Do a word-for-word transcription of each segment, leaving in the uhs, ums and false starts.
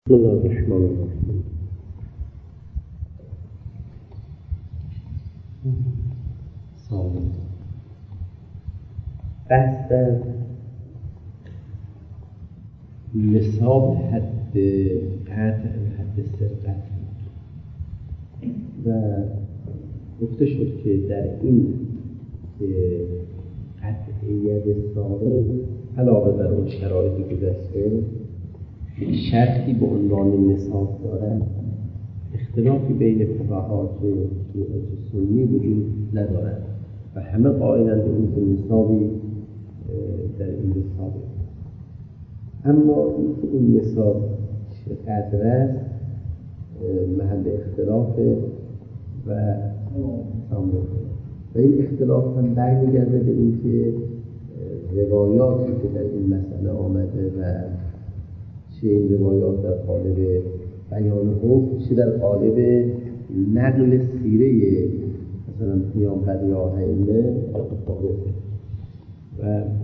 بسم الله الرحمن الرحیم. سلام. بحث نصاب حد قطع حد سرقت و گفته شد که در این قطعیت سابق علاوه بر اون شرایطی که گذشته شرطی به عنوان نصاب دارد، اختلافی بین فقها شیعه سنی وجود ندارد و همه قائلند به این که نصابی در این نصابه. اما اینکه این نصاب چقدر است محل اختلافه و و این اختلاف هم برمیگرده به اینکه روایاتی که در این مسئله آمده و چه این روایات در قالب بیان حکم، چه در قالب نقل سیره مثلا پیامبر یا ائمه متفاوته و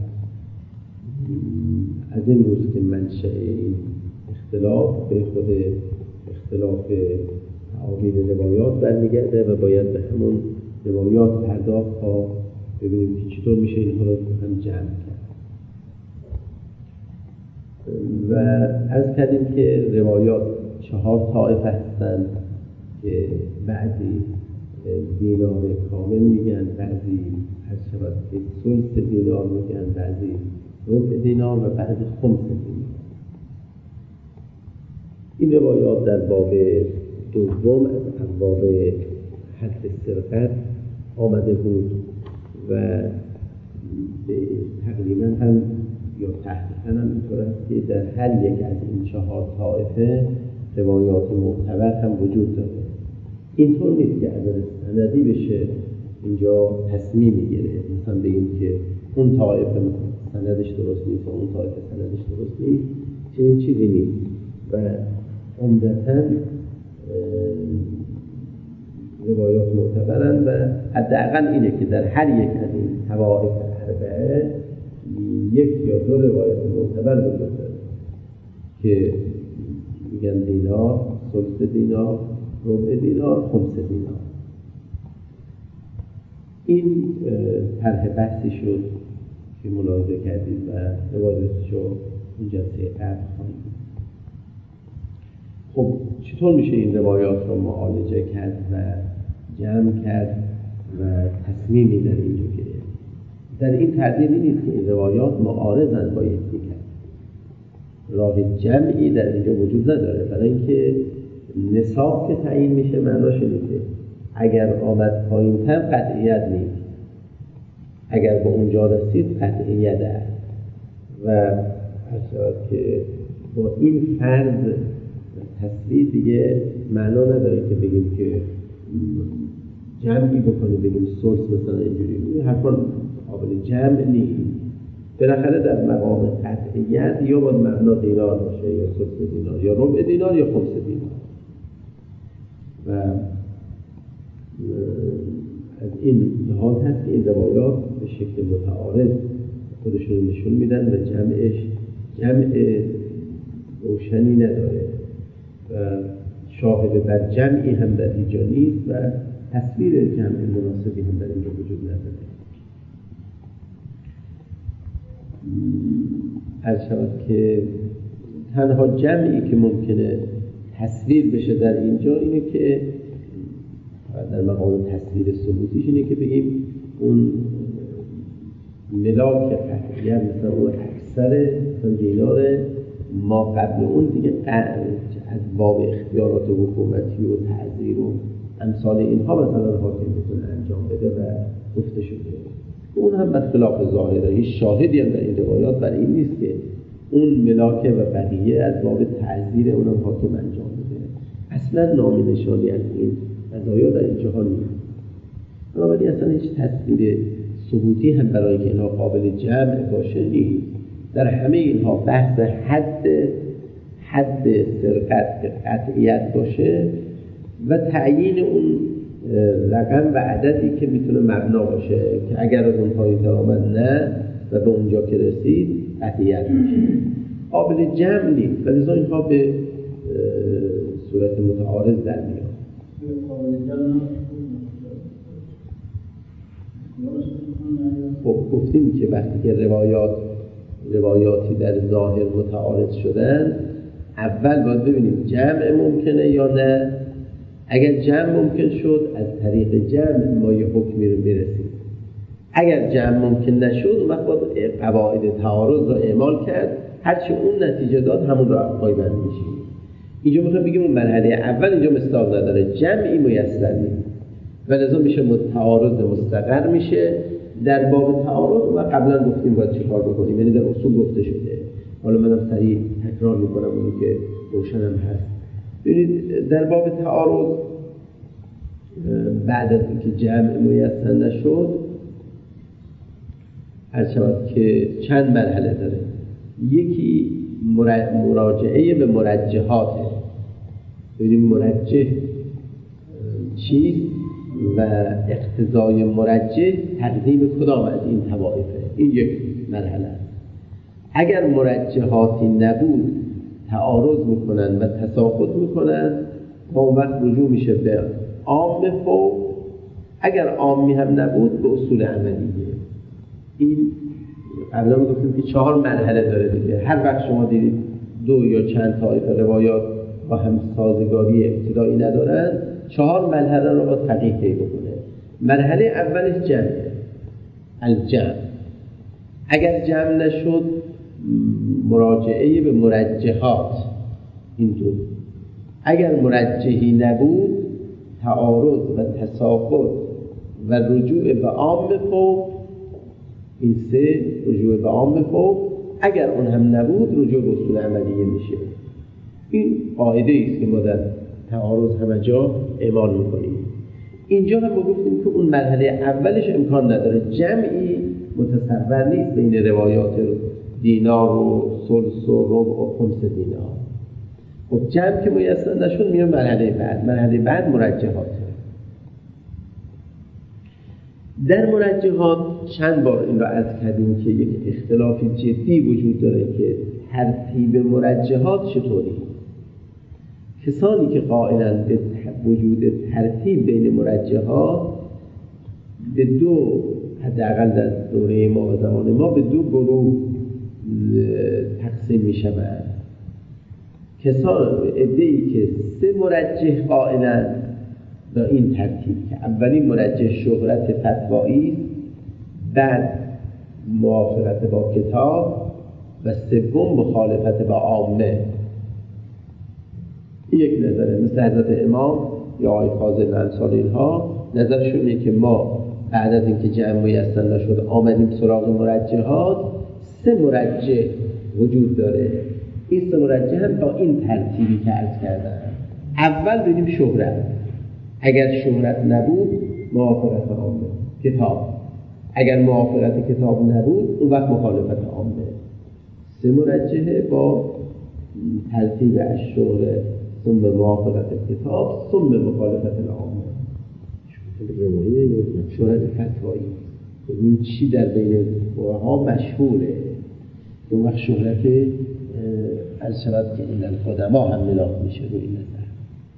از این روز که منشأ این اختلاف به خود اختلاف تعابیر روایات برمیگرده و باید به همون روایات پرداخت تا ببینیم که چطور میشه اینها رو هم جمع کرد. و عرض کردیم که روایات چهار طایفه هستند که بعضی دینار کامل میگن، بعضی هر شود که ثلث دینار میگن، بعضی ربع دینار و بعضی خمس دینار. این روایات در باب دوم از ابواب حد سرقت آمده بود و تقریبا هم یا تحقیقا هم اینطور است که در هر یک از این چهار طایفه روایات معتبر هم وجود داره. اینطور نیست که از سندی بشه اینجا تصمیم میگیره مثلا بگیم که اون طایفه سندش درست نیست و اون طایفه سندش درست نیست، چنین چیزی نیست و عمدتاً روایات معتبرند و حداقل اینه که در هر یک از این طوائف اربعه یک یا دو روایت معتبر وجود داره که میگن دینار، ثلث دینار، ربع دینار، خمس دینار. این طرح بحثی شد که ملاحظه کردید و روایتش رو این جلسه قبل خواهیم. خب چطور میشه این روایات رو معالجه کرد و جمع کرد و تصمیمی در اینجا گرفت؟ در این تردید نیست که این روایات معارضند با یکدیگر. راه جمعی در اینجا وجود نداره، برای اینکه نصاب که تعیین میشه معناش اینه که اگر آمد پایین‌تر قطعیت نیست، اگر به اونجا رسید قطعیت است و اصلا که با این فرض تصویر دیگه معنا نداره که بگیم که جمعی بکنیم بگیم ثلث مثلا اینجوری، حرفا قابل جمع نیست. بالاخره در مقام قطعیت یا باید مبنا دینار باشه یا ثلث دینار یا ربع دینار یا خمس دینار و از این لحاظ هست که این روایات به شکل متعارض خودشون نشون میدن و جمعش جمع روشنی نداره و شاهد بر جمعی هم در اینجا نیست و تصویر جمع مناسبی هم در اینجا وجود نداره. از شود که تنها جمعی که ممکنه تصویر بشه در اینجا اینه که در مقام تصویر ثبوتیش اینه که بگیم اون ملاک قطعیت مثلا اون اکثر مثلا دینار ما قبل اون دیگه از باب اختیارات حکومتی و تعزیر و امثال اینها مثلا حاکم میتونه انجام بده و گفته شده. اون هم برخلاف ظاهره، هیچ شاهدی هم در این روایات برای این نیست که اون ملاک و بقیه از باب تعزیر اونم حاکم انجام بده. اصلا نامی نشانی از این قضایا در این جهان نیست. بنابراین اصلا هیچ تصویر ثبوتی هم برای که اینها قابل جمع باشه نیست. در همه اینها بحث حد حد سرقت که قطعیت باشه و تعیین اون رقم و عددی که میتونه مبنا باشه که اگر از اون پایین آمد نه و به اونجا که رسید قطعیت میشه. قابل جمع نیست و لذا اینها به صورت متعارض در میاد. خب گفتیم که وقتی که روایات روایاتی در ظاهر متعارض شدن، اول باید ببینیم جمع ممکنه یا نه. اگر جمع ممکن شد، از طریق جمع ما یه حکمی رو میرسیم. اگر جمع ممکن نشد، اون وقت باید قواعد تعارض رو اعمال کرد، هرچی اون نتیجه داد همون رو پایبند میشیم. اینجا میخوام بگیم اون مرحله اول اینجا مصداق نداره، جمعی میسر نیست و لذا میشه تعارض مستقر میشه. در باب تعارض و قبلا گفتیم باید چه کار بکنیم، یعنی در اصول گفته شده. حالا منم سریع تکرار میکنم اونی که روشنم هست. ببینید در باب تعارض بعد از اینکه جمع میسر نشد، هر شود که چند مرحله داره. یکی مراجعه به مرجحاته. ببینیم مرجح چیست و اقتضای مرجح تقدیم کدام از این طوائفه. این یک مرحله است. اگر مرجحاتی نبود تعارض میکنن و تساقط میکنن، اون وقت رجوع میشه به عام فوق. اگر عامی هم نبود به اصول عملیه. این قبلا گفتیم که چهار مرحله داره دیگه. هر وقت شما دیدید دو یا چند طایفه روایات با هم سازگاری ابتدایی ندارن، چهار مرحله رو با تحقیق طی بکنه. مرحله اولش جمعه، الجمع. اگر جمع نشد، مراجعه به مرجحات. این دو. اگر مرجحی نبود، تعارض و تساقط و رجوع به عام فوق. این سه رجوع به عام فوق. اگر اون هم نبود، رجوع به اصول عملیه میشه. این قاعده است که ما در تعارض همه جا اعمال میکنیم. اینجا هم ما گفتیم که اون مرحله اولش امکان نداره، جمعی متصور نیست بین روایات دینار و ثلث و ربع و خمس دینار. خب جمع که میسر نشد، میره مرحله بعد. مرحله بعد مرجحاته. در مرجحات چند بار این را عرض کردیم که یک اختلاف جدی وجود داره که ترتیب مرجحات چطوری. کسانی که قائلند به وجود ترتیب بین مرجحات به دو، حداقل در دوره ما و زمان ما، به دو گروه تقسیم می شوند. کسان عده‌ای که سه مرجح قائلند با این ترتیب که اولین مرجح شهرت فتوایی است، بعد موافقت با کتاب و سوم مخالفت با عامه. یک نظره. مثل حضرت امام یا آقای فاضل انصار، اینها نظرشون اینه که ما بعد از اینکه جمع میسر نشد آمدیم سراغ مرجحات. سه مرجح وجود داره. این سه مرجح هم با این ترتیبی که عرض کردم. اول بدیم شهرت. اگر شهرت نبود، موافقت عامه. کتاب. اگر موافقت کتاب نبود، اون وقت مخالفت عامه. سه مرجحه با ترتیب الشهره، ثم موافقت کتاب، ثم مخالفت العامه. شهرت فتوایی. این چی در بین فقها مشهوره. اون وقت شهرت از شود که این القدما هم ملاک میشه رو این نظر.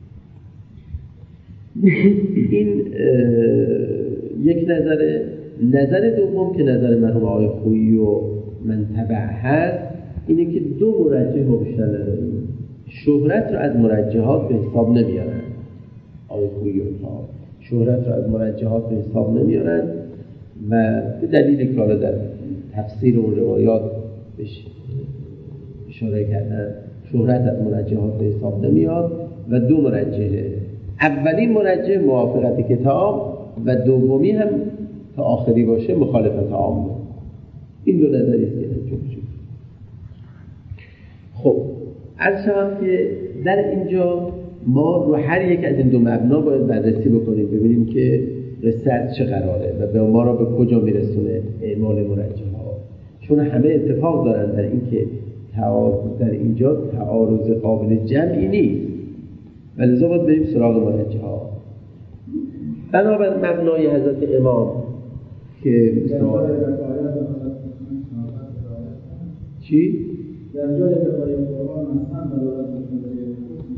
این یک نظر. نظر دوم که نظر مرحوم آقای خویی و منتبع هست، اینه که دو مرجح ما بیشتر نداریم. شهرت رو از مرجحات به حساب نمیارن. آقای خویی و اینها شهرت رو از مرجحات به حساب نمیارن و به دلیل که حالا در تفسیر و روایات بهش اشاره کردن، شهرت از مرجحات به حساب نمیاد و دو مرجحه. اولین مرجح موافقت کتاب و دومی هم تا آخری باشه مخالفت عامه. این دو نظری است که وجود. خب عرض شود که در اینجا ما رو هر یک از این دو مبنا باید بررسی بکنیم، ببینیم که قصه از چه قراره و به ما را به کجا میرسونه اعمال مرجحات. چون همه اتفاق دارن در این که در اینجا تعارض قابل جمعی نیست و لذا باید بریم سراغ مرجحات. بنابر مبنای حضرت امام که مثلا چی؟ در جای دفاعی قرآن اصلا دلالت می‌کنه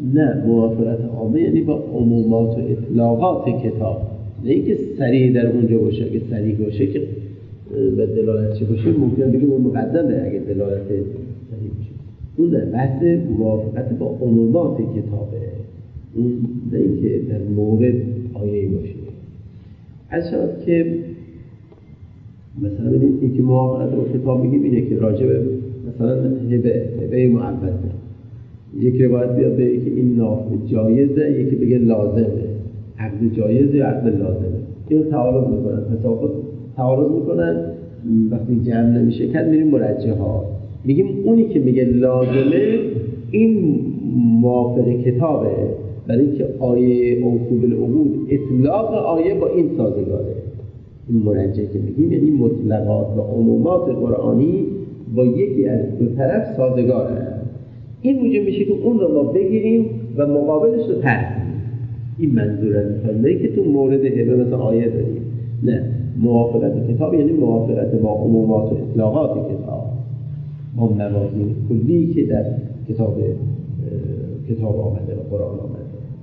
نه، موافقت عامه یعنی با عمومات و اطلاقات کتاب، نه اینکه صریح در اونجا باشه. اگه صریح باشه که به دلالت چه باشه ممکن بگیم اون مقدمه اگه دلالت صریح باشه. اون نه، بحث موافقت با عمومات کتابه، اون نه اینکه در مورد آیه باشه. از شد که مثلا ببینید اینکه موافقت با کتاب میگیم اینه که راجع به مثلا هبه هبه معوضه، یک روایت بیاد بگه که این نافع جایزه، یکی بگه لازمه، عقد جایزه یا عقد لازمه. اینو تعارض میکنن، تساقط تعارض میکنن. وقتی جمع نمیشه کرد میریم مرجح ها، میگیم اونی که میگه لازمه این موافق کتابه، برای اینکه آیه اوفوا بالعقود اطلاق آیه با این سازگاره. این مرجح که میگیم یعنی مطلقات و عمومات قرآنی با یکی از دو طرف سازگاره. این موجب میشه که اون رو ما بگیریم و مقابلش رو ترک کنیم. این منظوره، نه که تو مورد هبه مثلا آیه داریم. نه، موافقت کتاب یعنی موافقت با عمومات و اطلاقات کتاب، با موازین کلی که در کتاب کتاب آمده و قرآن آمده.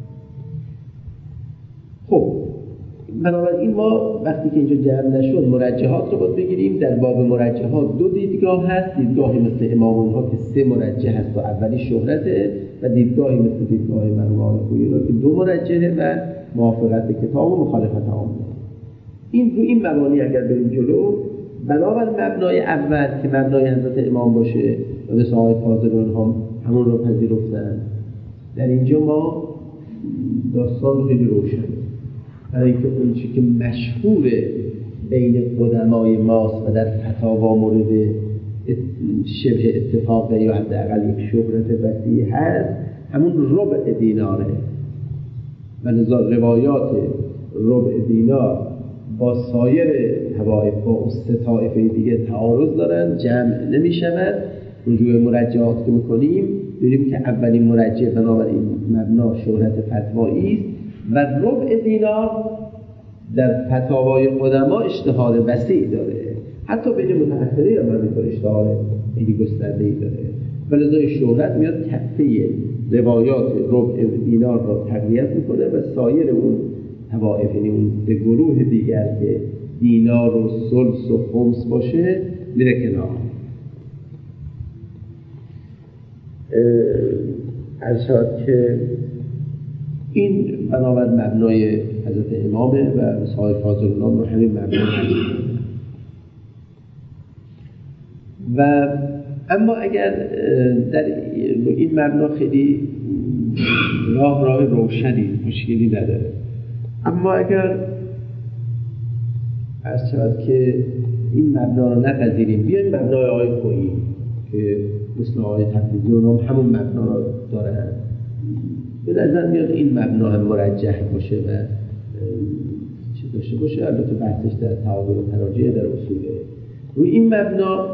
خب بنابراین ما وقتی که اینجا جمع نشد مرجحات رو باید بگیریم. در باب مرجحات دو دیدگاه هست، دیدگاهی مثل امام اونها که سه مرجح هست و اولی شهرته، و دیدگاهی مثل دیدگاه مرحوم آقای خویی رو که دو مرجحه و موافقت کتاب و مخالفت عامه. این رو این مبانی اگر بریم جلو، بنابر مبنای اول که مبنای حضرت امام باشه و به آقای فاضل هم همون رو پذیرفتن، در اینجا ما داستان خیلی روشن، برای اینکه اون چی که مشهور بین قدمای ماست و در فتاوا مورد شبه اتفاقه یا حداقل یک شهرت وسیع هست، همون ربع دیناره. و لذا روایات ربع دینار با سایر طوائف، با اون سه طایفه دیگه تعارض دارن، جمع نمی شود. رجوع مرجحات که میکنیم ببینیم که اولین مرجح بنابراین مبنا شهرت فتوایی است و ربع دینار در فتاوای قدما اشتهار وسیع داره، حتی بین متأخرین هم همینطور اشتهار خیلی گسترده‌ای داره. ولذا شهرت میاد کفه روایات ربع دینار را تقویت میکنه و سایر اون طوائف، یعنی اون به گروه دیگر که دینار و ثلث و خمس باشه میره کنار. عرض شد که این بنابر مبنای حضرت امامه و صاحب فاضل الله رو همین مبنای هست. و اما اگر در این مبنا خیلی راه راه روشنی مشکلی نداره، اما اگر عرض شد که این مبنا رو نپذیریم، بیایم مبنای آقای خویی که مثل آقای تقریزی هم همون مبنا رو دارن، به نظر میاد این مبنا هم مرجح باشه و چه داشته باشه. البته بحثش در تعابیر و تراجع در اصوله. روی این مبنا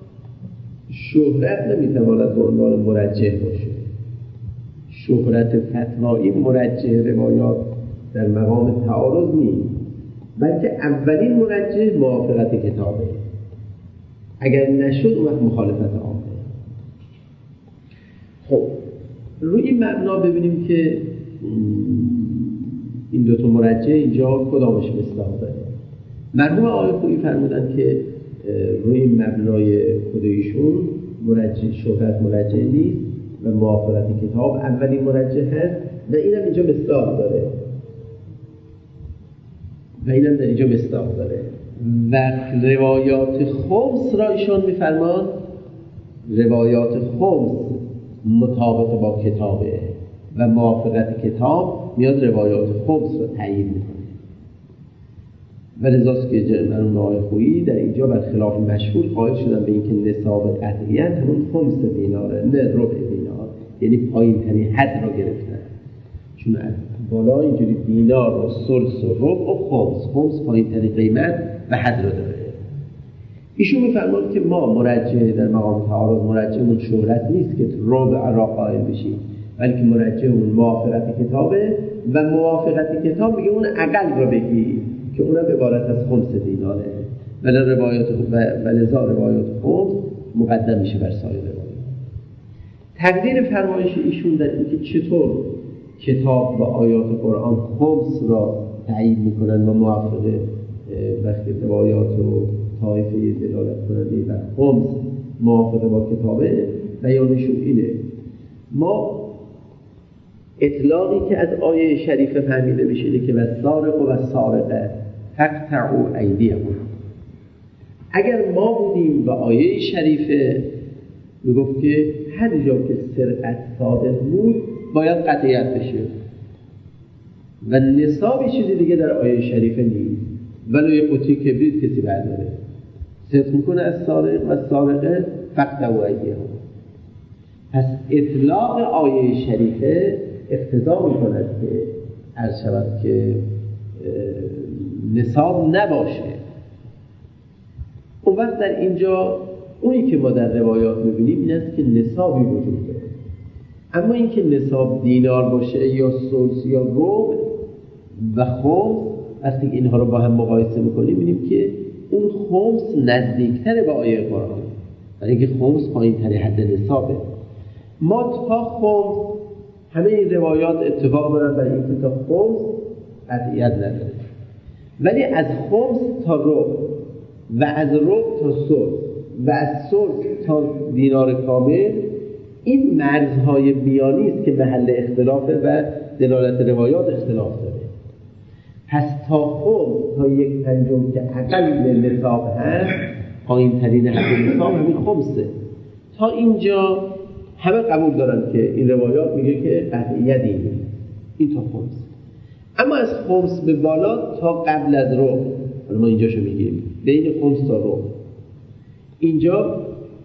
شهرت نمیتواند به عنوان مرجح باشه. شهرت فتوایی مرجح روایات در مقام تعارض نیست، بلکه اولین مرجح موافقت کتابه. اگر نشد اون وقت مخالفت عامه. خب روی این مبنا ببینیم که این دو تا مرجح اینجا کدامش مصداق داره. مرحوم آقای خویی فرمودن که روی این مبنای خود ایشون مرجح شهرت مرجح نیست و موافقت کتاب اولین مرجح هست و اینم اینجا مصداق داره و اینم در اینجا مصداق داره. و روایات خمس را ایشان میفرمان روایات خمس مطابق با کتابه و موافقت کتاب میاد روایات خمس را تعیین میکنه. و لذاست که مرحوم آقای خویی در اینجا برخلاف مشهور قائل شدن به اینکه نصاب قطعیت همون خمس دیناره، نه ربع دینار، یعنی پایین ترین حد را گرفتن. چون از بالا اینجوری دینار و ثلث و ربع و خمس، خمس پایین ترین قیمت و حد را داره. ایشون میفرماد که ما مرجح در مقام تعارض مرجحمون شهرت نیست که ربع را قائل بشیم، بلکه مرجحمون موافقت کتابه و موافقت کتاب میگه اون اقل را بگی که اونم عبارت از خمس دیناره ولی روایات و لذا روایات خمس مقدم میشه بر سایر روایات. تقدیر فرمایش ایشون در اینکه چطور کتاب و آیات قرآن خمس را تعیین میکنن و موافق وقتی روایات و طایفه دلالت کننده و خمس موافق با کتابه، بیانشون اینه. ما اطلاقی که از آیه شریفه فهمیده میشه اینه که والسارق و والسارقه فاقطعوا ایدیهم. اگر ما بودیم و آیه شریفه میگفت که هر جا که سرقت صادق بود باید قطعیت بشه و نصابی چیزی دیگه در آیه شریفه نیست، ولی یه قطعه کبریت کسی برداره صدق میکنه از سارق و سارقه فاقطعوا ایدیهم. پس اطلاق آیه شریفه اقتضا میکند که عرض شود که نصاب نباشه. اون وقت در اینجا اونی که ما در روایات میبینیم این است که نصابی وجود داره، اما این که نصاب دینار باشه یا سلس یا ربع و خمس، وقتی اینها رو با هم مقایسه میکنیم میبینیم که اون خمس نزدیکتره به آیه قرآن، برای اینکه خمس پایین تر حد نصابه. ما تا خمس همه این روایات اتفاق دارن برای اینکه تا خمس قطعیت نداره، ولی از خمس تا ربع و از ربع تا سلس و از سلس تا دینار کامل این مرزهای میانی است که محل اختلافه و دلالت روایات اختلاف داره. پس تا خمس تا یک پنجم که اقل نصاب هست، پایین ترین حد نصاب همین خمسه. تا اینجا همه قبول دارن که این روایات میگه که قطعیت اینه، این تا خمس. اما از خمس به بالا تا قبل از ربع، حالا ما اینجاشو میگیم بین خمس تا ربع، اینجا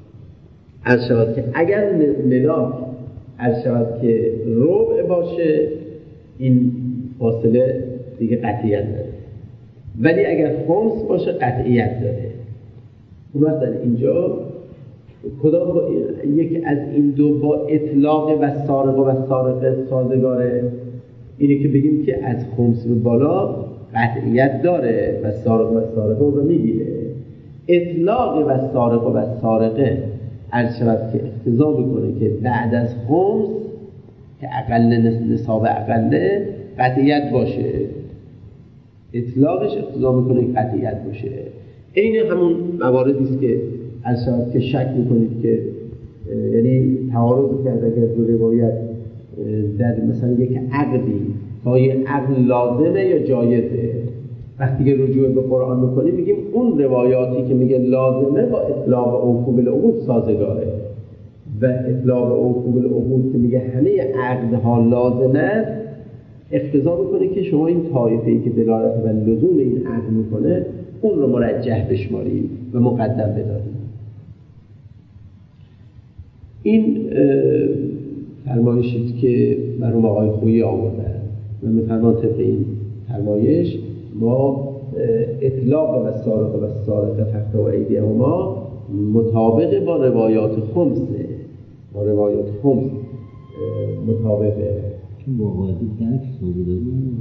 عرض شود که اگر ملاک عرض شود که ربع باشه این فاصله دیگه قطعیت داره، ولی اگر خمس باشه قطعیت داره. اون وقت در اینجا کدام با یک از این دو با اطلاق و سارق و سارقه سازگاره؟ اینه که بگیم که از خمس به بالا قطعیت داره و سارق و سارقه اون رو میگیره. اطلاق و سارق و سارقه عرض شود که اقتضا میکنه که بعد از خمس که اقل نصاب اقله قطعیت باشه. اطلاقش اقتضا میکنه که قطعیت باشه. این همون مواردی است که عرض شود که شک میکنید که یعنی تعارض کرد اگر دو روایت در مثلا یک عقدی تا یک عقد لازمه یا جایزه، وقتی که رجوع به قرآن میکنیم میگیم اون روایاتی که میگه لازمه با اطلاق اوفو بالعقود سازگاره و اطلاق اوفو بالعقود که میگه همه عقدها لازمه اقتضا میکنه که شما این طایفه‌ای که دلالت و لزوم این عقد میکنه اون رو مرجح بشمارید و مقدم بدارید. این فرمایشی که مرحوم آقای خویی آوردن و میفرمان طبق این فرمایش ما اطلاق و سارق و سارقه فاقطعوا ایدیهما مطابق با روایات خمسه، با روایات خمس مطابقه. چون با قاعده درک سازی داریم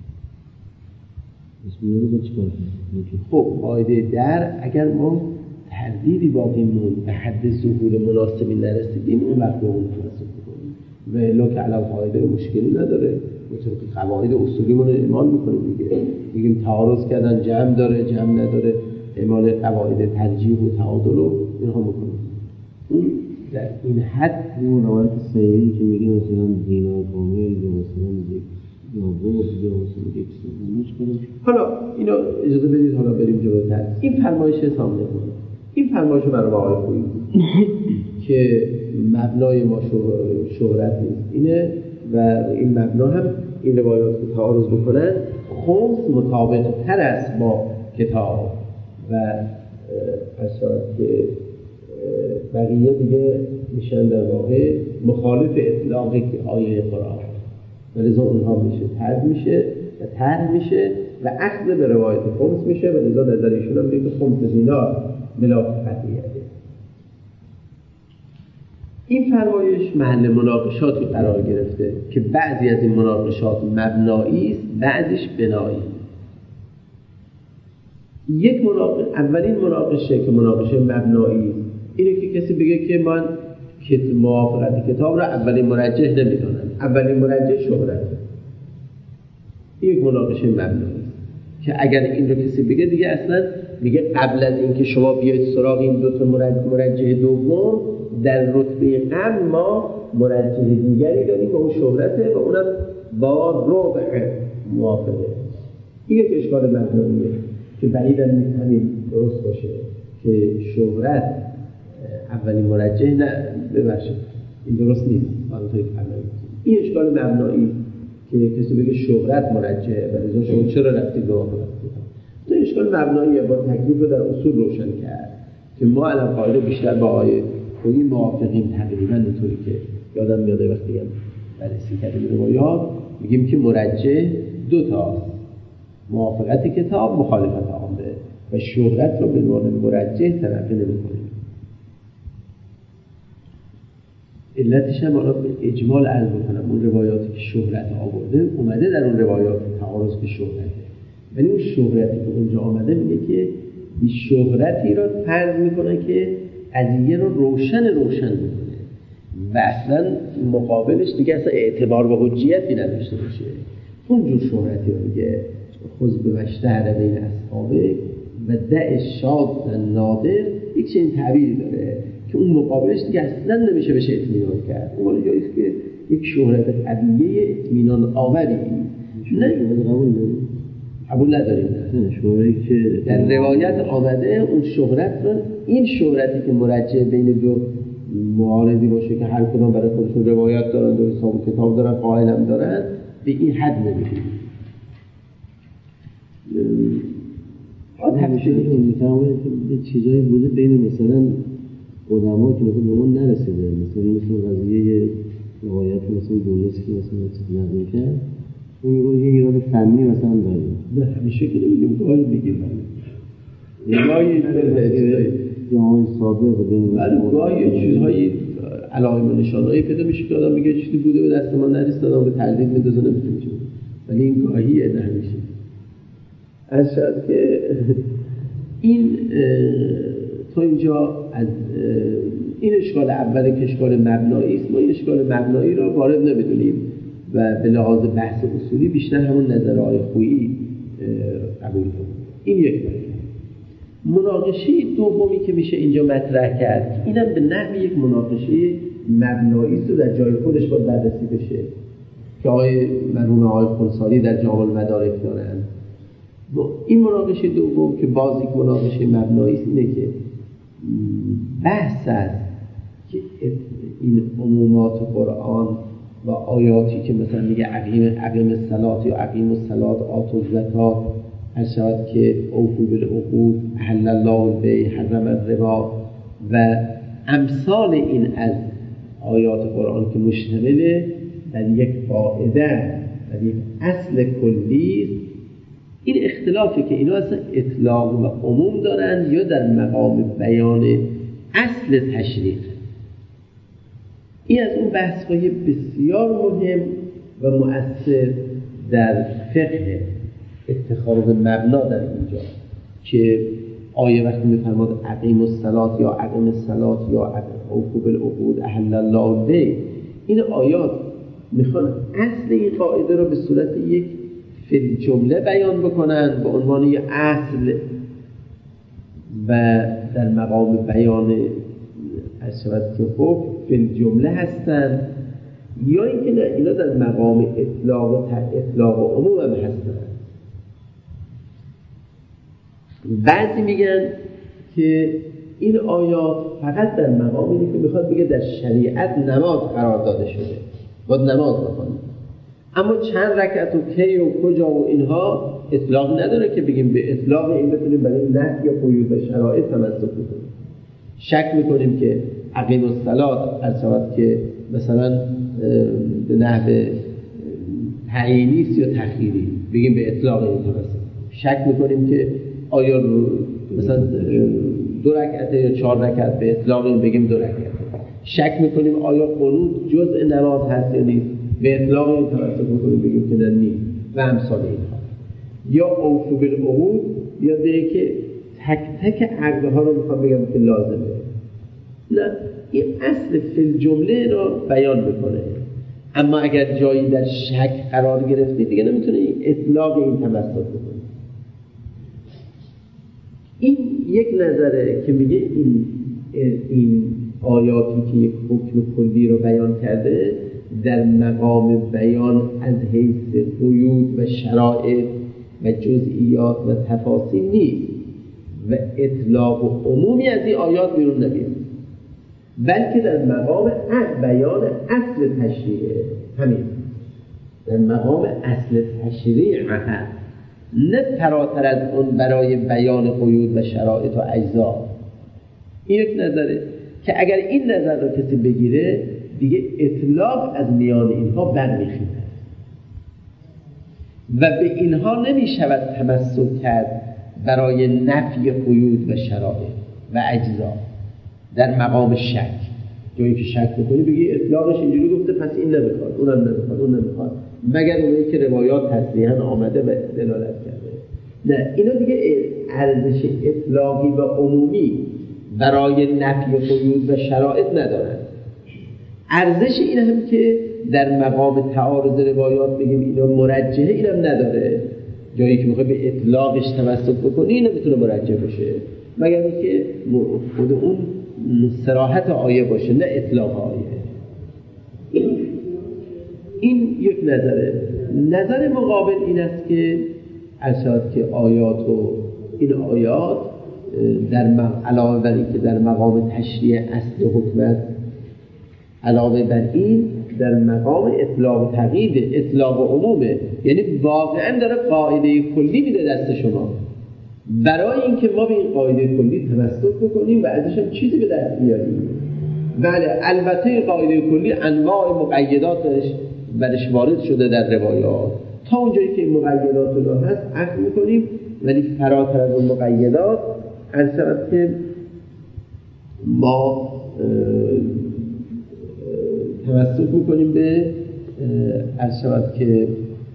اسم رو چیکار کنیم؟ خب قاعده در اگر ما تردیدی باقی موند به حد ظهور مناسبی نرسیدیم اون وقت به اون توسط میکنیم و الا که علم قاعده مشکلی نداره، مطابق قواعد اصولیمون رو اعمال میکنیم دیگه. میگیم تعارض کردن جمع داره جمع نداره، اعمال قواعد ترجیح و تعادل و اینها میکنیم. اون در این حد اون روایت سیری که میگه مثلا دینار کامل یا مثلا یک یا بود یا مثلا یک سومش کنیم. حالا اینو اجازه بدید حالا بریم جلوتر. این فرمایش حساب نکنیم. این فرمایش برای آقای خویی که مبنای ما شهرت نیست اینه و این مبنا هم این روایات که تعارض بکنن خمس مطابق تر است با کتاب و اصلا که بقیه دیگه میشن در واقع مخالف اطلاقی که آیه قرآن و لذا اونها میشه ترد میشه و ترد میشه و اخذ به روایت خمس میشه و لذا نظر ایشون هم میگه خمس دینار ملاک قطعیته. این فرمایش محل مناقشاتی قرار گرفته که بعضی از این مناقشات مبنایی است، بعضیش بنایی. یک مناقشه، اولین مناقشه که مناقشه مبنایی است اینه که کسی بگه که من که موافقت کتاب را اولین مرجح نمیدونن. اولین مرجح شهرته. یک مناقشه مبنایی که اگر این رو کسی بگه دیگه اصلا میگه قبل از اینکه شما بیاید سراغ این دو تا مرجح دوم، در رتبه قبل ما مرجح دیگری داریم و اون شهرته و اونم با ربع موافقه. این یک اشکال مبناییه که بعیداً نیست همین درست باشه که شهرت اولین مرجح نه ببخشید این درست نیست. این اشکال مبنایی که کسی بگه شهرت مرجحه و لذا شما چرا رفتید به موافقت کتاب. این اشکال مبناییه با تکلیف رو در اصول روشن کرد که ما الان قاعده بیشتر با آیه خویی موافقیم تقریبا اینطوری که یادم میاده وقتی هم بررسی کردیم روایات میگیم که مرجح دو تاست، موافقت کتاب، مخالفت عامه و شهرت رو به عنوان مرجح تلقی نمی‌کنیم. علتش هم حالا به اجمال عرض بکنم اون روایاتی که شهرت آورده اومده در اون روایات تعارض به شهرته، ولی اون شهرتی که اونجا آمده میگه که این شهرتی رو فرض میکنه که قضیه رو روشن روشن میکنه و اصلا مقابلش دیگه اصلا اعتبار و حجیتی نداشته باشه. اونجور شهرتی رو میگه خذ به مشتهر بین اصحابه و دع شاذ نادر، یک چنین تعبیری داره که اون مقابلش دیگه اصلا نمیشه بشه اطمینان کرد. اون ولی جاییست که یک شهرت قویه اطمینان آوری نه قبول داریم قبول نداریم نه شهرتی که در روایت آمده اون شهرت رو، این شهرتی که مرجح بین دو معارضی باشه که هر کدام برای خودشون روایت دارن و حساب کتاب دارن قائل هم دارن، به این حد نمیشه. آد همیشه میتونه یه چیزایی بوده بین مثلا علما که مثلا به ما نرسیده، مثلا مثل قضیه روایت مثلا دونسی که مثلا چیز نظر کرد اون میگه یه ایراد فنی مثلا داریم. نه همیشه که نمیگیم گاهی میگیم گاهی جهان سابق بین گاهی چیزهایی علائم و نشانهایی پیدا میشه که آدم میگه چیزی بوده به دست ما نرسید آدم به تقلید میندازه نمیتونه چه، ولی این گاهیه نه همیشه. از شاید که این تا اینجا از این اشکال اول که اشکال مبنایی است، ما این اشکال مبنایی را وارد نمیدونیم و به لحاظ بحث اصولی بیشتر همون نظرهای خویی قبول کنیم. این یک بحث. مناقشه دومی که میشه اینجا مطرح کرد اینم به نحو یک مناقشه مبنایی است و در جای خودش باید بررسی بشه که آقای مرحوم آقای خنثاری در جامع المدارک دارن. این مناقشه دوم که باز یک مناقشه مبنایی است اینه که بحث است که این عمومات قرآن و آیاتی که مثلا میگه اقیم اقیم الصلات یا اقیم الصلات آتوا الزکات، هر شود که اوفوا بالعقود، احل الله البیع حرم الربا و امثال این از آیات قرآن که مشتمل در یک قاعده در یک اصل کلی، این اختلافی که اینا اصلا اطلاق و عموم دارن یا در مقام بیان اصل تشریع. این از اون بحث‌های بسیار مهم و مؤثر در فقه اتخاذ مبنا در اینجا که آیه وقتی می‌فرماد اقیم الصلات یا اقیم الصلات یا اوفوا بالعقود احل الله البیع، این آیات میخوان اصل این قاعده رو به صورت یک فی جمله بیان بکنن به عنوان یک اصل و در مقام بیان از شود که حکم فی جمله هستن، یا اینکه نه اینا در مقام اطلاق و اطلاق و عموم هم هستن. بعضی میگن که این آیات فقط در مقام اینه که میخواد بگه در شریعت نماز قرار داده شده باید نماز بخونید، اما چند رکعت و کی و کجا و اینها اطلاق نداره که بگیم به اطلاق این بتونیم برای نهی یا قیود و شرایط تمسک کنیم. شک میکنیم که اقیم الصلات از شود که مثلا به نحو تعیینی است یا تخییری بگیم به اطلاق این درسته. شک میکنیم که آیا مثلا دو رکعته یا چهار رکعت به اطلاق این بگیم دو رکعت. شک میکنیم آیا قنوت جزء نماز هست یا نیست، به اطلاق این تمسک میکنیم بگیم که نه نیست و امثال اینها. یا اوفوا بالعقود یا دیگه که تک تک عقدها رو میخوام بگم که لازمه. نه، این اصل فی جمله را بیان میکنه. اما اگر جایی در شک قرار گرفتی دیگه نمیتونه اطلاق این تمسک بکنه. این یک نظره که میگه این این آیاتی که یک حکم کلی رو بیان کرده در مقام بیان از حیث قیود و شرایط و جزئیات و تفاصیل نیست و اطلاق و عمومی از این آیات بیرون نمیاد، بلکه در مقام بیان اصل تشریعه. همین در مقام اصل تشریع هست، نه فراتر از اون برای بیان قیود و شرایط و اجزا. این یک نظره که اگر این نظر رو کسی بگیره دیگه اطلاق از میان اینها برمیخیزد و به اینها نمیشود تمسک کرد برای نفی قیود و شرایط و اجزا. در مقام شک، جایی که شک بکنی بگی اطلاقش اینجوری گفته پس این نمیخواد، اونم نمیخواد، اون نمیخواد، مگر اونایی که روایات تصریحاً آمده و دلالت کرده. نه، اینا دیگه ارزش اطلاقی و عمومی برای نفی قیود و شرایط ندارن. ارزش این هم که در مقام تعارض روایات بگیم اینا مرجحه، اینم نداره. جایی که میخوای به اطلاقش تمسک بکنی این نمیتونه مرجح باشه مگر اینکه خود اون صراحت آیه باشه، نه اطلاق آیه. این, این یک نظره. نظر مقابل این است که ارشاد که آیات و این آیات در علاوه بر این که در مقام تشریع اصل و حکمت، علاوه بر این در مقام اطلاق و تقیید، اطلاق و عمومه، یعنی واقعا داره قاعده کلی میده دست شما برای اینکه ما به این قاعده کلی تمسک بکنیم و ازش هم چیزی به دست بیاریم. بله، البته این قاعده کلی انواع مقیدات برش وارد شده در روایات، تا اونجایی که این مقیدات رو هست عقل میکنیم، ولی فراتر از اون مقیدات ارشد که ما تمسک میکنیم به ارشد که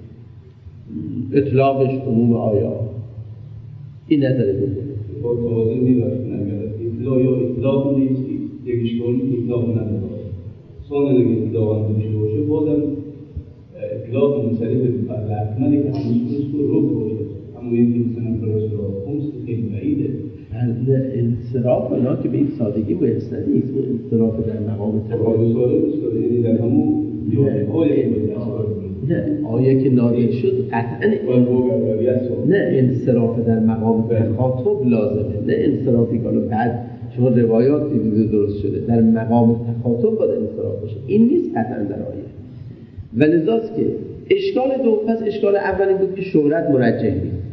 اطلاقش عموم آیات. این نظر بود با توازن میباشیم اطلاق یا اطلاق نیست، یک اشکالی که اطلاق نداره سانه دیگه اطلاق نمیشه باشه، بازم اطلاق منصرف به لحظمنی که همونش رو رو باشه. اما این که مثلا فرس را خمس خیلی بعیده. انصراف اونا که به این سادگی و اصلا نیست، و انصراف در مقام تقاضا ساده است، یعنی در همون آیه نه آیه که نازل شد قطعاً نه انصراف در مقام تخاطب لازمه، نه انصرافی که بعد شما روایات دیدید درست شده، در مقام تخاطب باید انصراف باشه. این نیست قطعاً در آیه. ولذاست که اشکال دو پس اشکال اولی بود که شهرت مرجح نیست،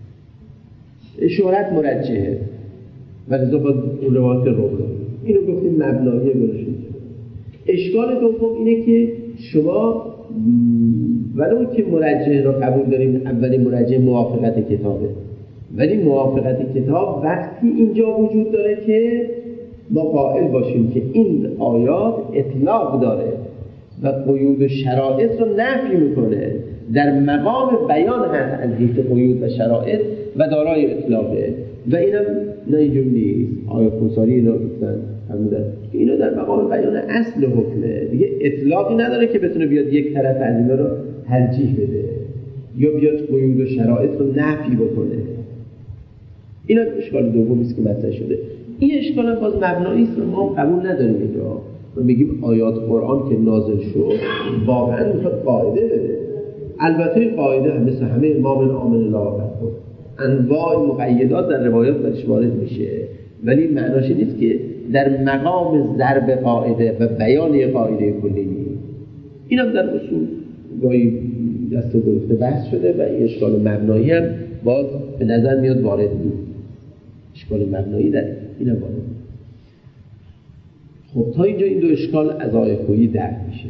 شهرت مرجحه ولذا باید اون روایات رو بکنیم. اینو گفتیم مبناییه برشون. اشکال دوم اینه که شما ولو که مرجح را قبول داریم، اولی مرجح موافقت کتابه، ولی موافقت کتاب وقتی اینجا وجود داره که ما قائل باشیم که این آیات اطلاق داره و قیود و شرایط رو نفی میکنه، در مقام بیان هست از حیث قیود و شرایط و دارای اطلاقه. و اینم نه اینجور نیست. آیه کنساری اینا گفتن فرمودن که اینا در مقام بیان اصل حکمه، دیگه اطلاقی نداره که بتونه بیاد یک طرف از اینا رو ترجیح بده یا بیاد قیود و شرایط رو نفی بکنه. اینا اشکال دومی است که مطرح شده. این اشکال هم باز مبنایی است، ما قبول نداریم اینجا. ما میگیم آیات قرآن که نازل شد واقعا میخواد قاعده بده. البته قاعده هم مثل همه امام عامل لاغت انواع مقیدات در روایات برش وارد میشه، ولی معناش نیست که در مقام ضرب قاعده و بیان قاعده کلی نیست. اینم در اصول گاهی دست و گرفته بحث شده و این اشکال مبنایی هم باز به نظر میاد وارد نیست. اشکال مبنایی در اینم وارد نیست. خب تا اینجا این دو اشکال از آیه خویی درک میشه.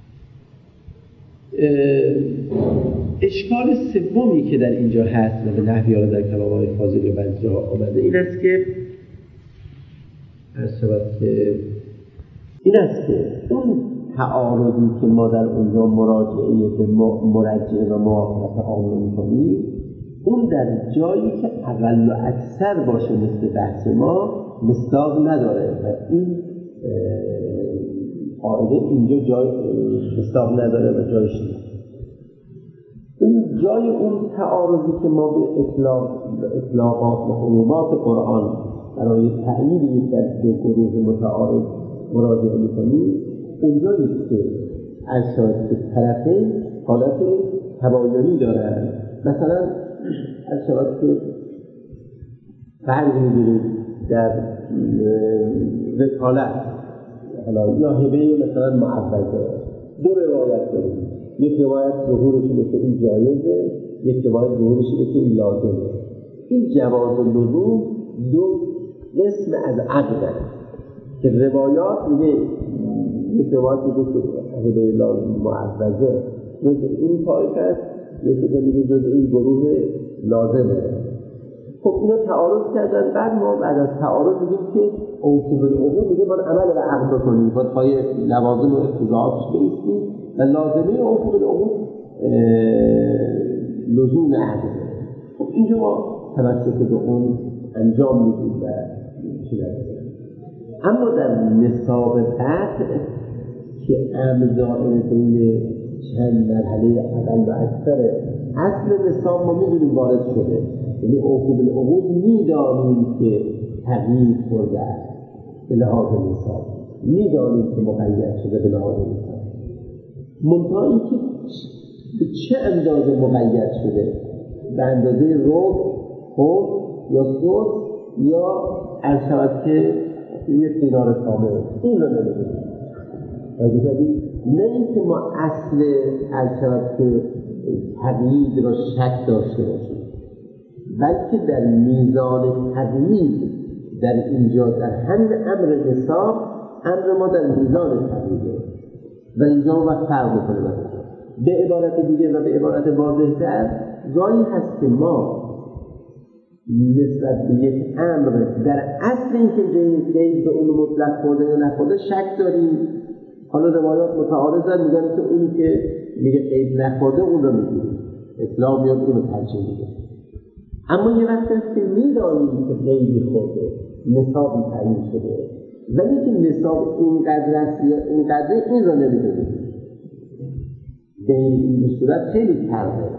اشکال سومی که در اینجا هست و به نحوی ها در کلام های فاضل و بعضی جاها آمده این است که ارشد که این است که اون تعارضی که ما در اونجا مراجعه به مرجع و موافقت عامه می‌کنیم، اون در جایی که اقل و اکثر باشه مثل بحث ما مصداق نداره و این قاعده اینجا جای حساب نداره و جایش نیست. این جای اون تعارضی که ما به اطلاق اطلاقات و عمومات قرآن برای تعیین یک در دو گروه متعارض مراجعه می‌کنیم، اونجاییست که ارشاد که طرفین حالت تباینی دارن. مثلا ارشاد که فرض می‌گیرید در وکالت حالا یا هبه مثلا معوضه، دو روایت داریم، یک روایت ظهورش اینه که این جایزه، یک روایت ظهورش اینه که این لازمه. این جواز لزوم دو قسم از عقل که روایات میگه، یک روایت میگه که هبه معوضه جز این طایفه است، یکی میگه جز این گروه لازمه. خب اینا تعارض کردن. بعد ما بعد از تعارض میگیم که اوفو بالعقول، میگه باید عمل به عقل بکنیم، باید پای لوازم و اقتضاعاتش بایستیم و لازمه اوفو بالعقول لزوم عقل. خب اینجا ما توسط به اون انجام میدیم و چی نداریم. اما در نصاب قطع که امر دائره بین چند مرحله اقل و اکثر، اصل نصاب ما میدونیم وارد شده، یعنی اوفو بالعقول میدانیم که تغییر خورده است به لحاظ نصاب، میدانیم که مقید شده به لحاظ نصاب، منتها این که به چه اندازه مقید شده، به اندازه رو خود یا سود یا ارشاد که یک دینار کامل، این رو نمیدونیم. نه این که ما اصل ارشاد که تغییر را شک داشته باشیم، بلکه در میزان تغییر در اینجا در همین امر نصاب، امر ما در میزان تغییره و اینجا وقت فرق میکنه. به عبارت دیگه و به عبارت واضح‌تر، گاهی هست که ما نسبت به یک امر در اصل اینکه قید به اون مطلق خورده یا نخورده شک داریم. حالا روایات متعارضن، میگن که اونی که میگه قید نخورده اون رو میگیریم، اسلام میاد اون رو ترجیح میده. اما یه وقت هست که میدانیم که قیدی خورده، نصابی تعیین شده، ولی که نصاب اینقدر است یا اینقدر، این رو نمیدونیم. به این صورت خیلی فرقه.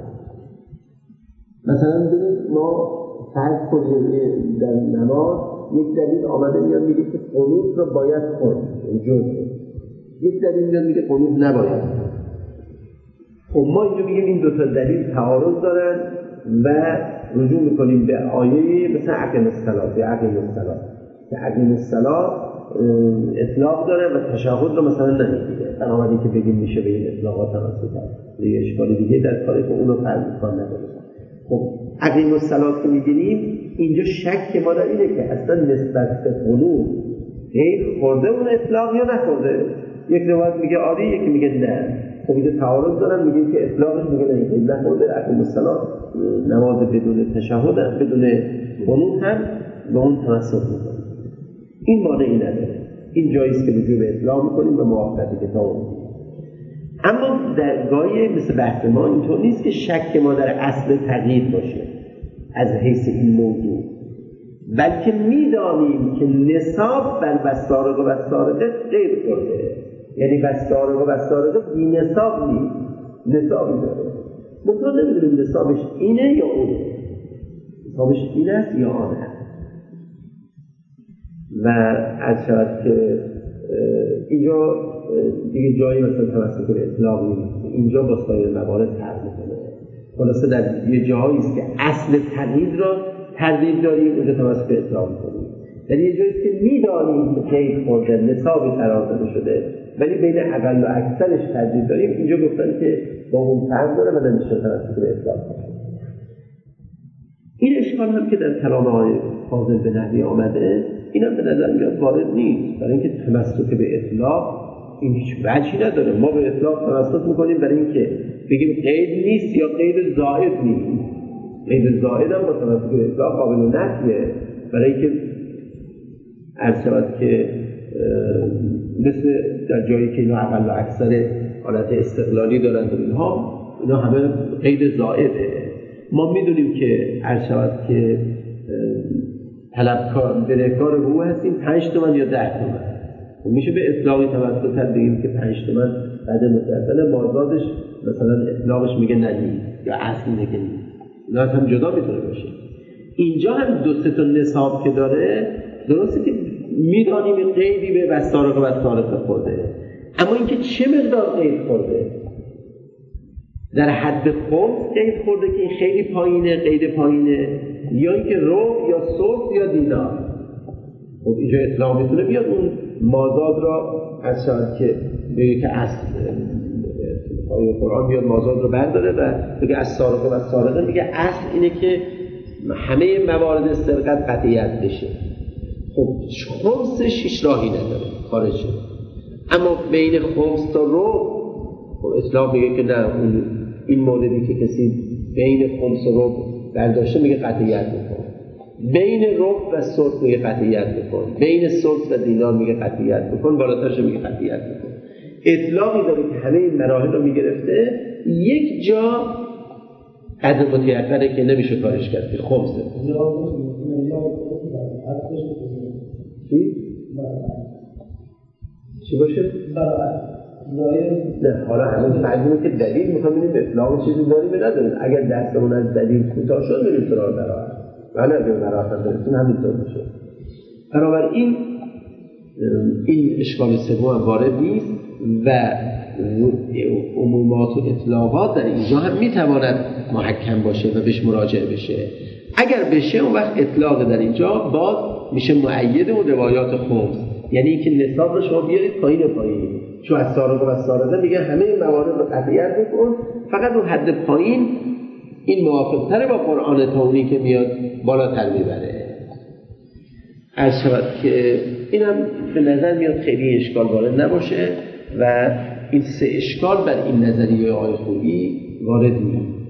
مثلا ببینید ما فرض کنیم در نماز یک دلیل آمده میاد میگه که قنوت رو باید خورد، جزء. یک دلیل میاد میگه قنوت نباید. خب ما اینجا میگیم این دو تا دلیل تعارض دارن و رجوع میکنیم به آیه مثل اقیم الصلاة یا اقیم الصلاة که اقیم الصلاة اطلاق داره و تشهد رو مثلا نمیگیره. بنابراین که بگیم میشه به این اطلاقات توسط کرد، یه اشکالی دیگه در کاری که اونو فرض میکنه نداره. خب اقیم الصلاة که میگیریم اینجا شک ما در اینه که اصلا نسبت به قنوت غیر خورده اون اطلاق یا نخورده. یک روایت میگه آره، یکی میگه نه. خب اینجا تعارض دارن، میگه که اطلاقش میگه نه، این نخورده. اقیم الصلاة نماز بدون تشهد بدون قنوت هم به اون تمسک میکنه. این مانعی نداره. این جاییست که رجوع به اطلاق میکنیم و موافقت کتاب میکنیم. اما در گاهی مثل بحث ما اینطور نیست که شک ما در اصل تغییر باشه از حیث این موضوع، بلکه میدانیم که نصاب بر بسارق و بسارقه غیر کرده، یعنی بسارق و بسارقه بی نصاب نیست، نصابی داره. منطقه نمیدونیم نصابش اینه یا اونه، نصابش این است یا آن است. و از شاید که اینجا دیگه جایی مثلا توسط به اطلاق نیست، اینجا با سایر موارد فرق میکنه. خلاصه در یه جایی است که اصل تغییر را تردید داریم، اونجا توسط به اطلاق میکنیم. در یه جایی است که میدانیم که قید خورده، نصابی قرار داده شده، ولی بین اقل و اکثرش تردید داریم. اینجا گفتن که با اون فرق داره و نمیشه توسط به اطلاق کنیم. این اشکال هم که در کلام آقای فاضل به نحوی آمده، این هم به نظر میاد وارد نیست، برای اینکه تمسک به اطلاق این هیچ وجهی نداره. ما به اطلاق تمسک میکنیم برای اینکه بگیم قید نیست یا قید زائد نیست. قید زائد هم با تمسک به اطلاق قابل نفیه، برای اینکه عرض شود که مثل در جایی که اینا اقل و اکثر حالت استقلالی دارن در اینها، اینا همه قید زائده. ما میدونیم که عرض شود که طلبکار برهکار حقوق هستیم پنج تومن یا ده تومن، میشه به اطلاقی توسط بگیم که پنج تومن بعد متأصل مازادش مثلا اطلاقش میگه نه نیست یا اصل میگه نیست، اینا هم جدا میتونه باشه. اینجا هم دو سه تا نصاب که داره، درسته که میدانیم قیدی به والسارق و والسارقه خورده، اما اینکه چه مقدار قید خورده، در حد خمس قید خورده که این خیلی پایینه، قید پایینه، یا اینکه ربع یا ثلث یا دینار. خب اینجا اطلاق میتونه بیاد اون مازاد را از شاید که بگه که اصل آیه قرآن بیاد مازاد رو برداره و بگه از سارقه و سارقه، میگه اصل اینه که همه موارد سرقت قطعیت بشه. خب خمسش هیچ راهی نداره خارج شد، اما بین خمس تا ربع خب اطلاق میگه که نه، اون این موردی که کسی بین خمس و ربع برداشته میگه قطعیت میکنه، بین ربع و ثلث میگه قطعیت میکنه، بین ثلث و دینار میگه قطعیت میکنه، بالاترش میگه قطعیت میکنه. اطلاقی داره که همه این مراحل رو میگرفته، یک جا قدر متیقنه که نمیشه کارش کرد که خمسه. چی؟ چی باشه؟ نه حالا همون مجموعه که دلیل میخوام ببینیم اطلاق چیزی داریم نداریم. اگر دستمون از دلیل کوتاه شد بریم سراغ براءت، ولی اگر براءت هم برسیم همینطور میشه. بنابراین این اشکال سوم هم وارد نیست و عمومات و اطلاقات در اینجا هم میتواند محکم باشه و بهش مراجعه بشه. اگر بشه اون وقت اطلاق در اینجا باز میشه مؤید و روایات خمس، یعنی اینکه نصاب رو شما بیارید پایین پایین، چون از سارقه و سارقه میگه همه این موارد رو قطعیت بکن، فقط اون حد پایین این موافق تره با قرآن تا اونی که میاد بالاتر میبره. عرض شود که اینم به نظر میاد خیلی اشکال وارد نباشه و این سه اشکال بر این نظریه آقای خویی وارد نیست.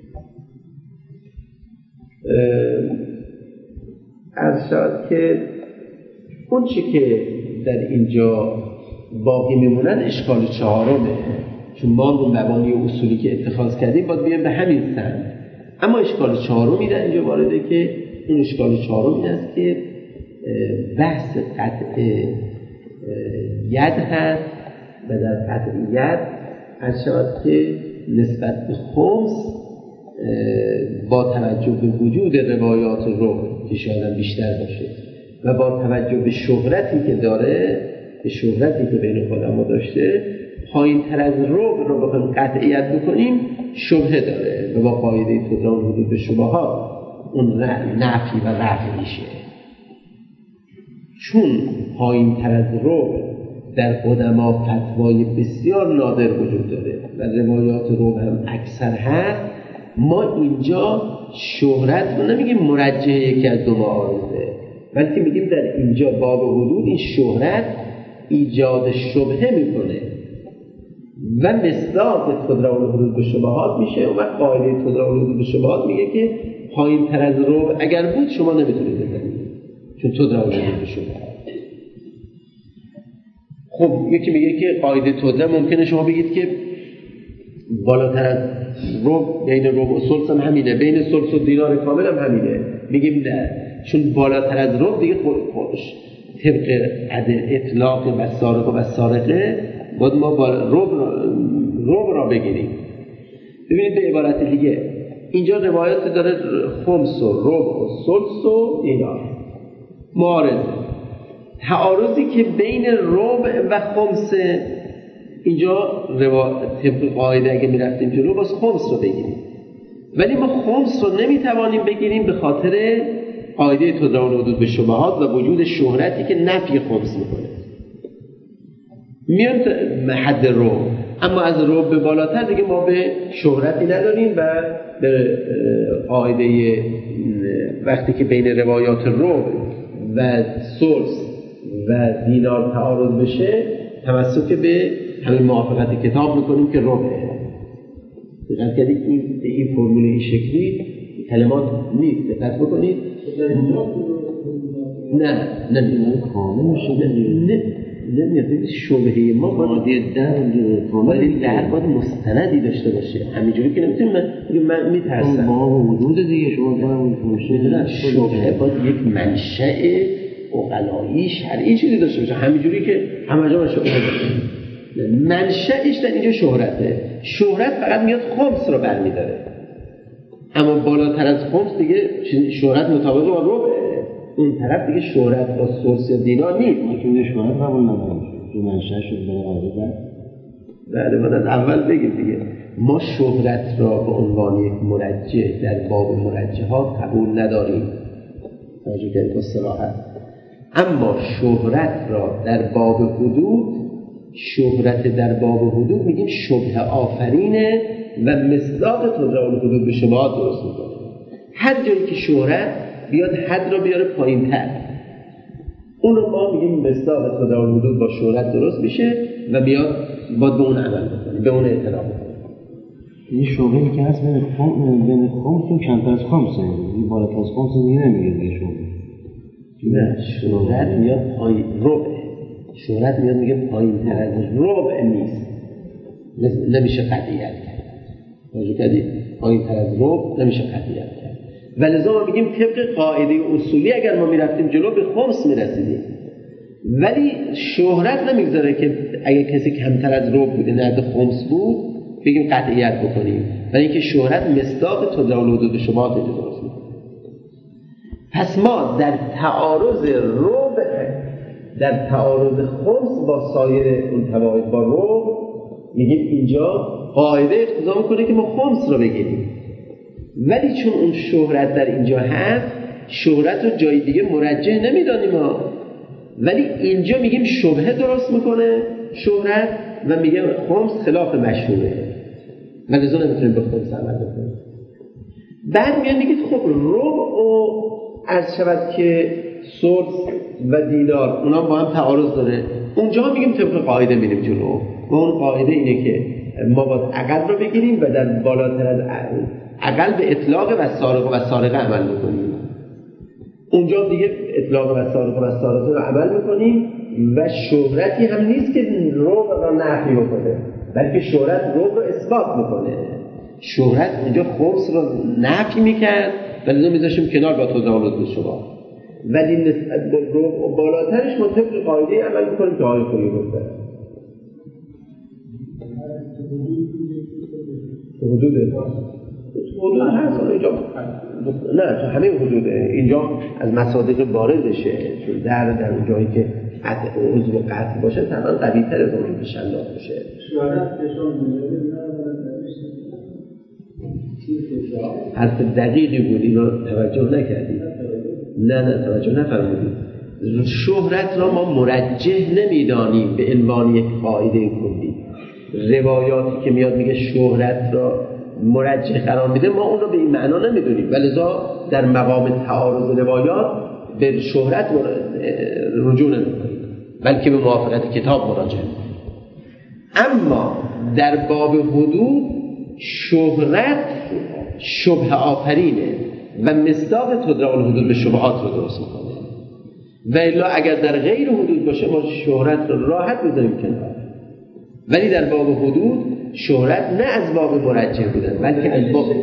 عرض شود که اون چی که در اینجا باقی میمونن اشکال چهارمه، چون ما اون مبانی و اصولی که اتخاذ کردیم باید بیایم به همین سمت. اما اشکال چهارمی در اینجا وارده که اون اشکال چهارم این است که بحث قطع ید هست و در قطع ید عرض شود که نسبت به خمس با توجه به وجود روایات ربع که شاید بیشتر باشه و با توجه به شهرتی که داره، به شهرتی که بین علما داشته، پایین تر از ربع رو بخوایم قطعیت بکنیم شبهه داره و با قاعده تدران حدود به شبهات اون نفی و رفع میشه. چون پایین تر از ربع در قدما فتوای بسیار نادر وجود داره و روایات ربع هم اکثر هست، ما اینجا شهرت رو نمیگیم مرجح یکی از دو معارضه، بلکه میگیم در اینجا باب حدود این شهرت ایجاد شبهه میکنه و مصداق تدران حدود به شبهات میشه و قاعده تدران حدود به شبهات میگه که پایین تر از ربع اگر بود شما نمیتونید بزنید، چون تدران حدود به شبهات. خب یکی میگه که قاعده تدران ممکنه شما بگید که بالاتر از ربع، بین ربع و ثلث هم همینه، بین ثلث و دینار کامل هم همینه. میگیم نه، چون بالاتر از ربع دیگه خودش طبق عدد اطلاق و سارقه و سارقه باید ما با ربع را, ربع را بگیریم. ببینید به عبارت دیگه اینجا روایت داره خمس و ربع و ثلث و دینار معارضه، تعارضی که بین ربع و خمس اینجا طبق قاعده اگه میرفتیم جلو باز خمس رو بگیریم، ولی ما خمس رو نمیتوانیم بگیریم به خاطر قاعده تدران حدود به شبهات و وجود شهرتی که نفی خمس میکنه. میان حد رو، اما از رو به بالاتر دیگه ما به شهرتی نداریم و به قاعده وقتی که بین روایات رو و ثلث و دینار تعارض بشه تمسک به همین موافقت کتاب میکنیم که ربعه. دقت کردید این این فرمول این شکلی کلمات نیست، دقت بکنید. نه نه نه کامل میشه، نه نمیاد. ببینید شبهه ما باید در کامل در باید مستندی داشته باشه، همینجوری که نمیتونیم من من میترسم ما وجود دیگه شما فهمید شبهه باید یک منشأ عقلایی شرعی چیزی داشته باشه، همینجوری که همه جا شهرت داره. منشأش در اینجا شهرته. شهرت فقط میاد خمس رو برمیداره، اما بالاتر از خمس دیگه شهرت مطابق با ربعه. اون طرف دیگه شهرت با ثلث دینار نیست. که شهرت قبول ندارم که منشأ شد به قاعده. بله من از اول بگیم دیگه، ما شهرت را به عنوان یک مرجح در باب مرجحات قبول نداریم، توجه کنید با صراحت. اما شهرت را در باب حدود، شهرت در باب حدود میگیم شبهه آفرینه و مصداق تدرع الحدود به شبهات درست میکنه. هر جایی که شهرت بیاد حد را بیاره پایین تر، اون رو ما میگیم مصداق تدرع الحدود با شهرت درست میشه و بیاد باید به اون عمل بکنیم، به اون اعتنا بکنیم. این شبهه‌ای که هست بین خمس بین خمس و کمتر از خمس، این بالاتر از خمس دیگه نمیگه دیگه شبهه. نه شهرت میاد پایین ربع، شهرت میاد میگه پایین تر از ربع نیست، نمیشه قطعیت کرد. توجه کردید؟ پایین تر از ربع نمیشه قطعیت کرد. ولذا ما میگیم طبق قاعده اصولی اگر ما میرفتیم جلو به خمس میرسیدیم، ولی شهرت نمیگذاره که اگر کسی کمتر از ربع بوده نه خمس بود بگیم قطعیت بکنیم، ولی اینکه شهرت مصداق تدرع الحدود شبهات درست میکنه. پس ما در تعارض ربع، در تعارض خمس با سایر اون فواید با ربع میگیم اینجا قاعده اقتضا میکنه که ما خمس رو بگیریم، ولی چون اون شهرت در اینجا هست، شهرت رو جای دیگه مرجح نمیدانیم ما، ولی اینجا میگیم شبهه درست میکنه شهرت و میگه خمس خلاف مشهوره و لذا نمیتونیم به خمس عمل بکنیم. بعد میان میگید خب ربع و عرض شود که ثلث و دینار اونا با هم تعارض داره، اونجا میگیم طبق قاعده میریم جلو و اون قاعده اینه که ما باید اقل رو بگیریم و در بالاتر از اقل به اطلاق و سارق و سارقه عمل بکنیم. اونجا دیگه اطلاق و سارق و سارقه رو عمل بکنیم و شهرتی هم نیست که ربع رو نفی بکنه، بلکه شهرت ربع رو اثبات میکنه. شهرت اونجا خمس رو نفی میکرد ولی رو میذاشیم کنار با تدرع الحدود شما، ولی نسبت به ربع و بالاترش ما طبق قاعده عمل میکنیم که آقای خویی گفته حدوده حدود هست اینجا، نه همه حدوده اینجا از مصادیق باردشه، چون در در اون جایی که قطع عضو و قطع باشه طبعا قوی تر از اون که شلاق باشه. حرف دقیقی بود، این رو توجه نکردید؟ نه نه توجه نفرمودید. شهرت را ما مرجح نمیدانیم به عنوان یک قاعده کلی. روایاتی که میاد میگه شهرت را مرجح قرار میده ما اون رو به این معنا نمیدونیم، ولذا در مقام تعارض روایات به شهرت رجوع نمیکنیم بلکه به موافقت کتاب مراجعه میکنیم. اما در باب حدود شهرت شبهه آفرینه و مصداق تدرع الحدود به شبهات رو درست میکنه، و الا اگر در غیر حدود باشه ما شهرت رو راحت میذاریم کنار، ولی در باب حدود شهرت نه از باب مرجح بودن بلکه از باب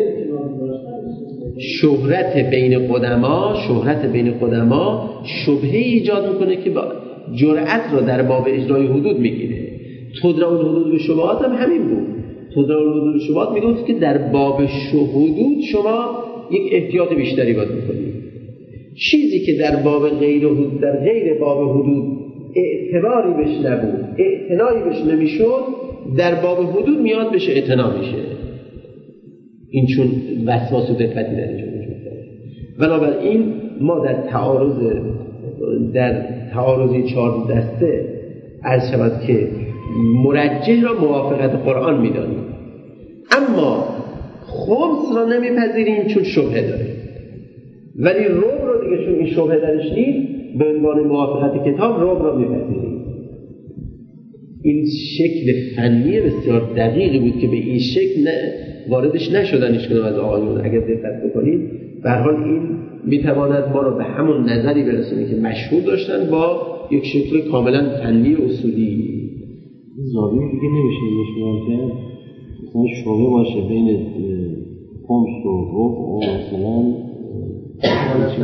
شهرت بین قدما، شهرت بین قدما شبهه ایجاد میکنه که با جرأت رو در باب اجرای حدود میگیره. تدرع الحدود به شبهات هم همین بود. تدرع الحدود به شبهات میگفت که در باب حدود شما یک احتیاط بیشتری باید بکنید. چیزی که در باب غیر حدود، در غیر باب حدود اعتباری بهش نبود، اعتنایی بهش نمیشد، در باب حدود میاد بهش اعتنا میشه. این چون وسواس و دقتی در اینجا وجود داره. بنابراین ما در تعارض در تعارضی چهار دسته عرض شود که مرجح را موافقت قرآن میدانیم، اما خمس را نمیپذیریم چون شبهه داره، ولی ربع رو دیگه چون این شبهه درش نیست به عنوان موافقت کتاب ربع را میپذیریم. این شکل فنی بسیار دقیقی بود که به این شکل نه واردش نشدن هیچ کدوم از آقایون. اگر دقت بکنید به هر حال این میتواند ما را به همون نظری برسونه که مشهور داشتن با یک شکل کاملا فنی و اصولی. زاویه دیگه نمیشه نشون کرد مثلا شبهه باشه بین خمس و ربع و مثلا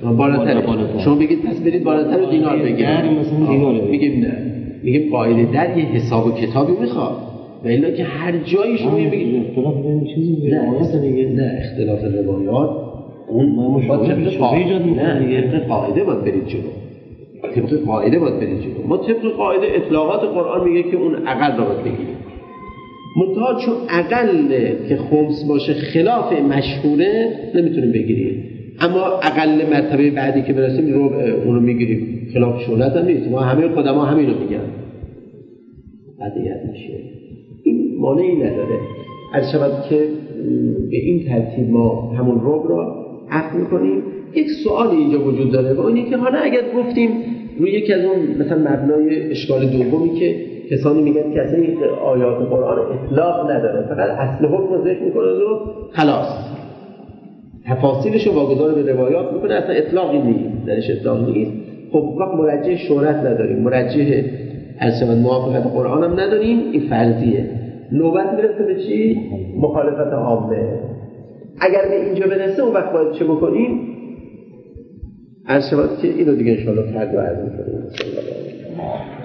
بالاتر. شما بگید پس برید بالاتر و دینار بگیرید. مثلا دینار میگیم نه. میگیم قاعده در یه حساب و کتابی میخواد. و الا که هر جایی شما بگید اختلاف بین چیزی روایت دیگه نه اختلاف روایات اون ما طبق قاعده قاعده باید برید جلو. طبق قاعده باید برید جلو. ما طبق قاعده اطلاقات قرآن میگه که اون اقل رو باید بگیریم. منتها چون اقل که خمس باشه خلاف مشهوره نمیتونیم بگیریم. اما اقل مرتبه بعدی که برسیم رو اون رو میگیریم. خلاف شونت هم نیست. ما همه قدما همین رو میگن. عادیت میشه. این مانعی نداره. هر شود که به این ترتیب ما همون رب را عقل میکنیم. یک سوالی اینجا وجود داره و اینه که حالا اگر گفتیم روی یکی از اون مثلا مبنای اشکال دومی که کسانی میگن که اصلا این آیات قرآن اطلاق نداره فقط اصل حکم رو ذکر میکنه و خلاص تفاصیلش رو واگذار به روایات میکنه اصلا اطلاقی نیست درش اطلاق نیست. خب وقت مرجح شهرت نداریم مرجح اصلا موافقت قرآن هم نداریم این فرضیه. نوبت میرسه به چی؟ مخالفت عامه. اگر به اینجا برسه اون وقت باید چه بکنیم؟ عرض شود که اینو دیگه انشاءالله فردا عرض میکنیم.